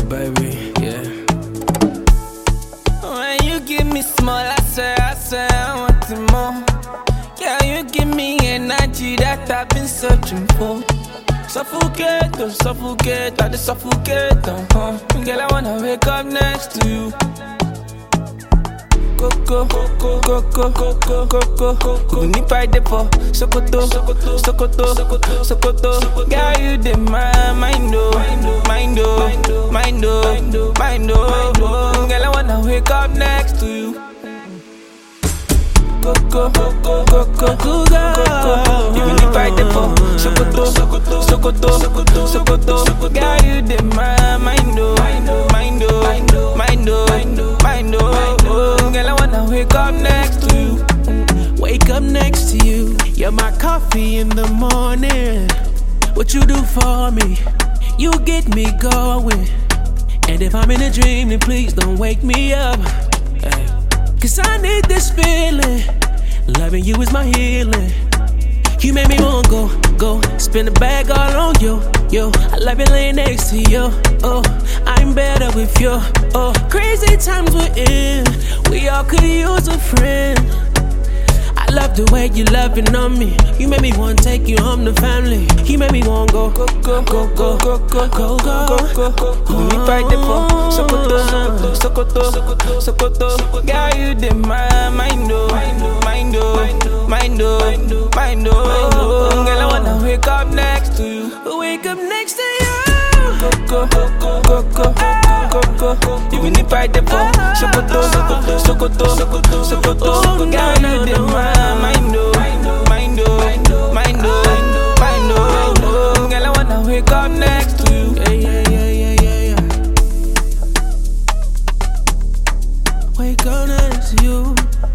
baby, yeah. When you give me small, I swear I want it more. Yeah, you give me energy that I've been searching for. Suffocate, oh, suffocate, I just suffocate, Girl, I wanna wake up next to you. Coco, coco, coco, coco, coco, coco. You need fight for Sokoto, Sokoto, Sokoto, Sokoto. Girl, you the mind, oh, mind, oh, mind, oh, mind, oh. Girl, I wanna wake up next to you. Coco, coco, coco, coco. You need fight for Sokoto, Sokoto, Sokoto, Sokoto. Girl, you the mind, oh, mind, oh, mind, oh, mind, oh. Girl, I wanna wake up next to you. Wake up next to you. You're my coffee in the morning. What you do for me, you get me going. And if I'm in a dream, then please don't wake me up. Cause I need this feeling. Loving you is my healing. You made me wanna go, spin the bag all on you, yo. I love you laying next to you, oh. I'm better with you, oh. Crazy times we're in, we all could use a friend. I love the way you loving on me. You made me wanna take you home to family. You made me wanna go. You need fight for Sokoto, Sokoto, Sokoto. Girl, you the mind, oh, mind, oh, mind, oh, mind, oh. Girl, I wanna wake up next to you. Wake up next to you. You need fight for Sokoto, Sokoto, Sokoto. Girl, you the mind, oh, mind, oh, mind, oh, mind, oh. Girl, I wanna wake up next to you. Yeah. Wake up next to you.